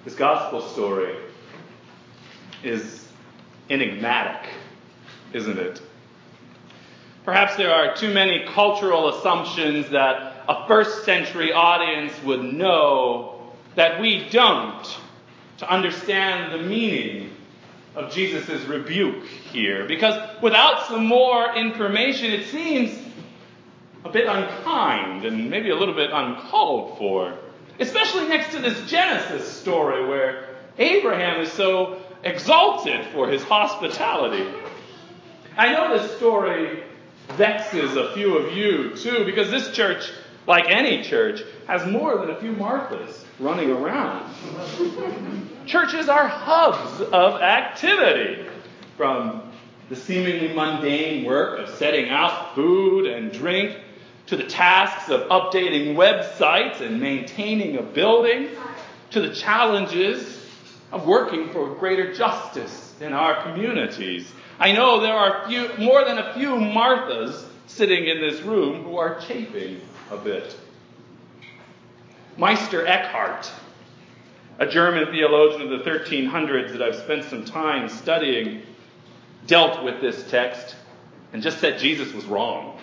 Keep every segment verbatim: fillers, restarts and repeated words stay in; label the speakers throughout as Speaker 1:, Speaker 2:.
Speaker 1: This gospel story is enigmatic, isn't it? Perhaps there are too many cultural assumptions that a first century audience would know that we don't to understand the meaning of Jesus' rebuke here. Because without some more information, it seems a bit unkind and maybe a little bit uncalled for. Especially next to this Genesis story where Abraham is so exalted for his hospitality. I know this story vexes a few of you too, because this church, like any church, has more than a few Marthas running around. Churches are hubs of activity, from the seemingly mundane work of setting out food and drink, to the tasks of updating websites and maintaining a building, to the challenges of working for greater justice in our communities. I know there are few, more than a few Marthas sitting in this room who are chafing a bit. Meister Eckhart, a German theologian of the thirteen hundreds that I've spent some time studying, dealt with this text and just said Jesus was wrong.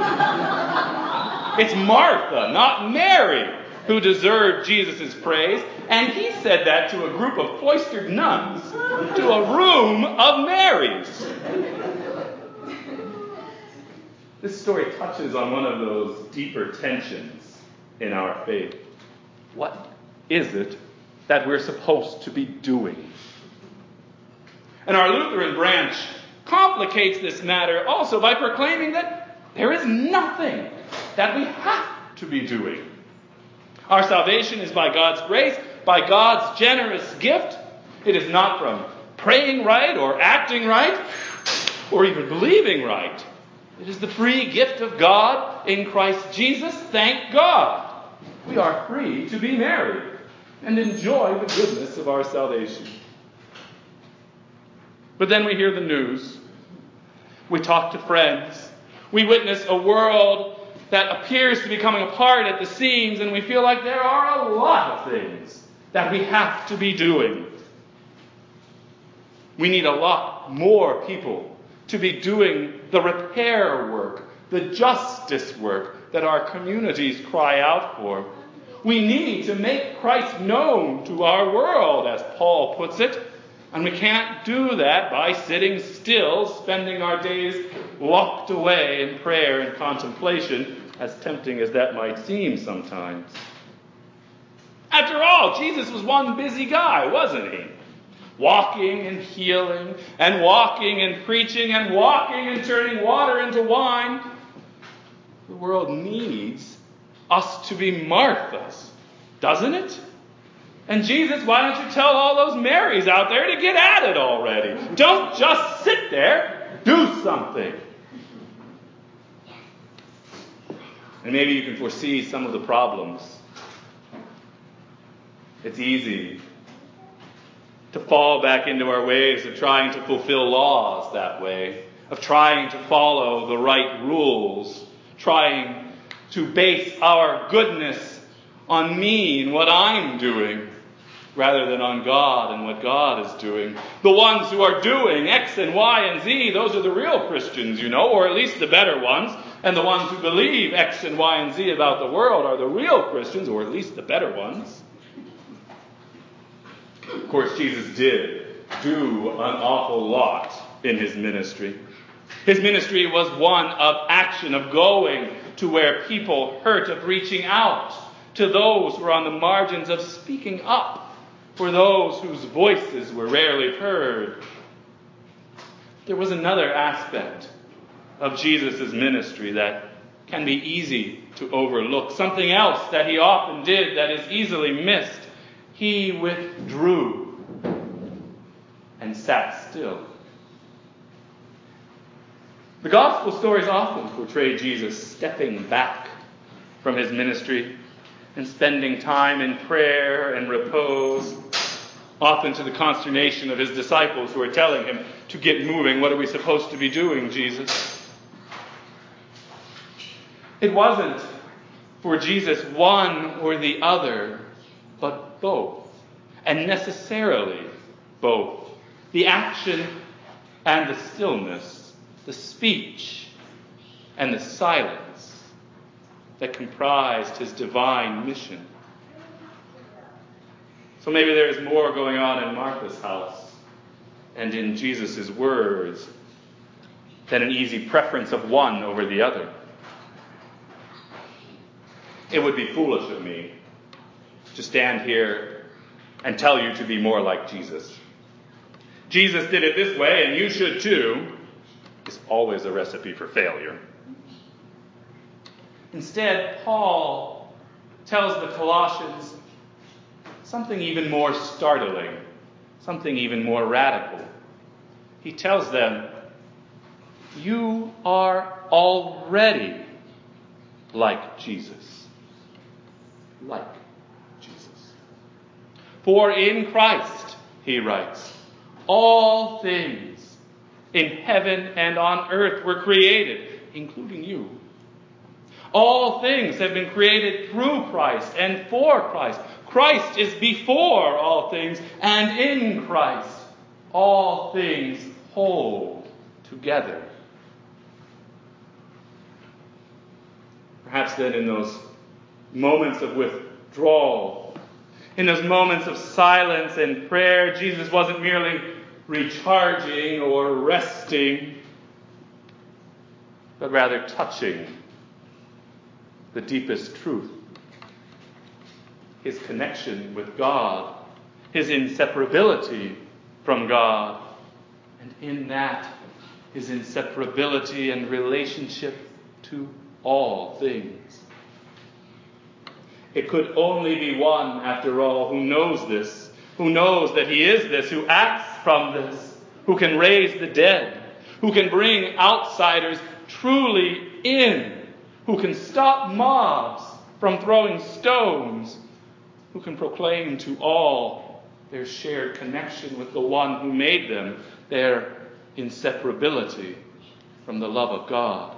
Speaker 1: It's Martha, not Mary, who deserved Jesus' praise. And he said that to a group of cloistered nuns, to a room of Marys. This story touches on one of those deeper tensions in our faith. What is it that we're supposed to be doing? And our Lutheran branch complicates this matter also by proclaiming that there is nothing that we have to be doing. Our salvation is by God's grace, by God's generous gift. It is not from praying right or acting right or even believing right. It is the free gift of God in Christ Jesus. Thank God. We are free to be married and enjoy the goodness of our salvation. But then we hear the news. We talk to friends. We witness a world that appears to be coming apart at the seams, and we feel like there are a lot of things that we have to be doing. We need a lot more people to be doing the repair work, the justice work that our communities cry out for. We need to make Christ known to our world, as Paul puts it. And we can't do that by sitting still, spending our days locked away in prayer and contemplation, as tempting as that might seem sometimes. After all, Jesus was one busy guy, wasn't he? Walking and healing, and walking and preaching, and walking and turning water into wine. The world needs us to be Marthas, doesn't it? And Jesus, why don't you tell all those Marys out there to get at it already? Don't just sit there. Do something. And maybe you can foresee some of the problems. It's easy to fall back into our ways of trying to fulfill laws that way, of trying to follow the right rules, trying to base our goodness on me and what I'm doing, rather than on God and what God is doing. The ones who are doing X and Y and Z, those are the real Christians, you know, or at least the better ones. And the ones who believe X and Y and Z about the world are the real Christians, or at least the better ones. Of course, Jesus did do an awful lot in his ministry. His ministry was one of action, of going to where people hurt, of reaching out to those who are on the margins, of speaking up for those whose voices were rarely heard. There was another aspect of Jesus' ministry that can be easy to overlook. Something else that he often did that is easily missed. He withdrew and sat still. The gospel stories often portray Jesus stepping back from his ministry and spending time in prayer and repose, often to the consternation of his disciples who are telling him to get moving. What are we supposed to be doing, Jesus? It wasn't for Jesus one or the other, but both. and necessarily both. The action and the stillness, the speech and the silence that comprised his divine mission. So maybe there is more going on in Martha's house and in Jesus' words than an easy preference of one over the other. It would be foolish of me to stand here and tell you to be more like Jesus. Jesus did it this way, and you should too, is always a recipe for failure. Instead, Paul tells the Colossians something even more startling, something even more radical. He tells them, you are already like Jesus. Like Jesus. For in Christ, he writes, all things in heaven and on earth were created, including you. All things have been created through Christ and for Christ. Christ is before all things, and in Christ all things hold together. Perhaps then in those moments of withdrawal, in those moments of silence and prayer, Jesus wasn't merely recharging or resting, but rather touching the deepest truth. His connection with God, his inseparability from God, and in that, his inseparability and relationship to all things. It could only be one, after all, who knows this, who knows that he is this, who acts from this, who can raise the dead, who can bring outsiders truly in, who can stop mobs from throwing stones, who can proclaim to all their shared connection with the one who made them, their inseparability from the love of God.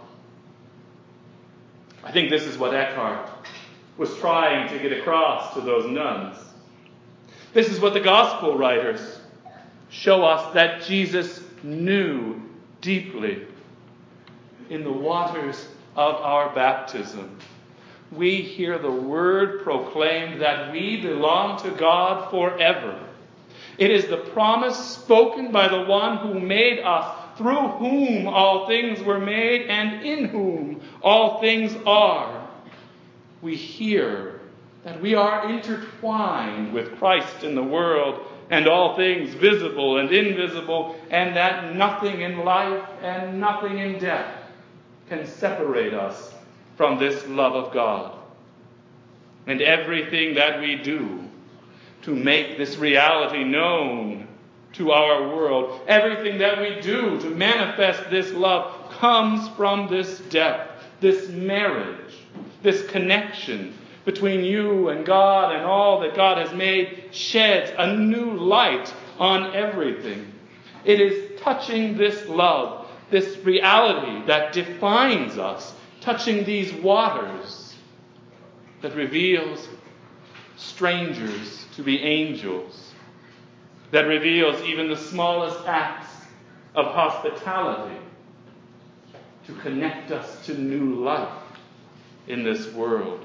Speaker 1: I think this is what Eckhart was trying to get across to those nuns. This is what the gospel writers show us that Jesus knew deeply in the waters of our baptism. We hear the word proclaimed that we belong to God forever. It is the promise spoken by the one who made us, through whom all things were made and in whom all things are. We hear that we are intertwined with Christ in the world and all things visible and invisible, and that nothing in life and nothing in death can separate us from this love of God. And everything that we do to make this reality known to our world, everything that we do to manifest this love comes from this depth, this marriage, this connection between you and God and all that God has made sheds a new light on everything. It is touching this love, this reality that defines us, touching these waters that reveals strangers to be angels, that reveals even the smallest acts of hospitality to connect us to new life in this world.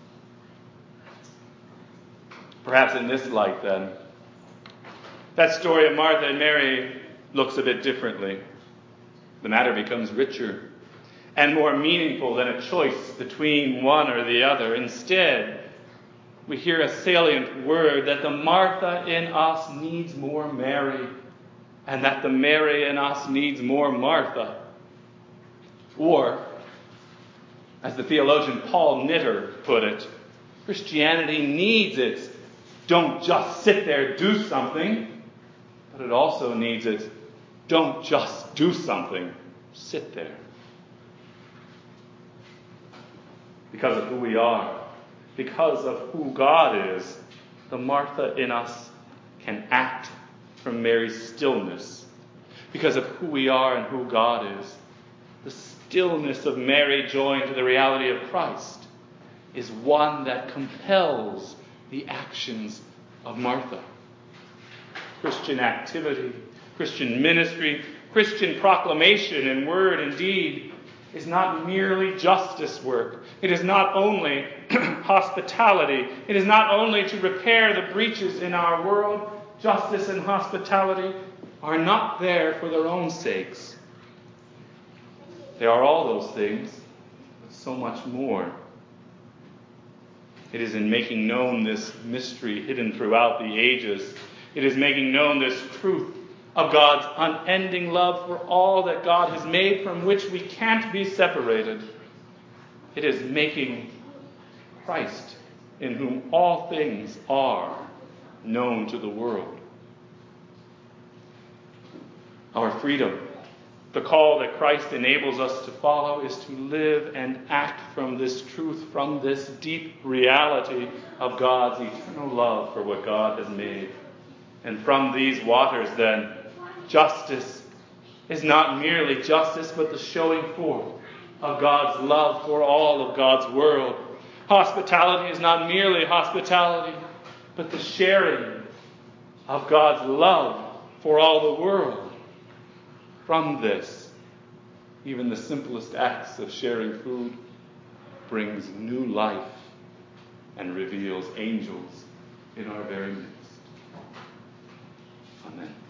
Speaker 1: Perhaps in this light, then, that story of Martha and Mary looks a bit differently. The matter becomes richer and more meaningful than a choice between one or the other. Instead, we hear a salient word that the Martha in us needs more Mary, and that the Mary in us needs more Martha. Or, as the theologian Paul Knitter put it, Christianity needs its don't just sit there, do something, but it also needs its don't just do something, sit there. Because of who we are, because of who God is, the Martha in us can act from Mary's stillness. Because of who we are and who God is, the stillness of Mary joined to the reality of Christ is one that compels the actions of Martha. Christian activity, Christian ministry, Christian proclamation in word and deed is not merely justice work. It is not only hospitality. It is not only to repair the breaches in our world. Justice and hospitality are not there for their own sakes. They are all those things, but so much more. It is in making known this mystery hidden throughout the ages. It is making known this truth of God's unending love for all that God has made, from which we can't be separated. It is making Christ, in whom all things are, known to the world. Our freedom, the call that Christ enables us to follow, is to live and act from this truth, from this deep reality of God's eternal love for what God has made. And from these waters, then, justice is not merely justice, but the showing forth of God's love for all of God's world. Hospitality is not merely hospitality, but the sharing of God's love for all the world. From this, even the simplest acts of sharing food brings new life and reveals angels in our very midst. Amen.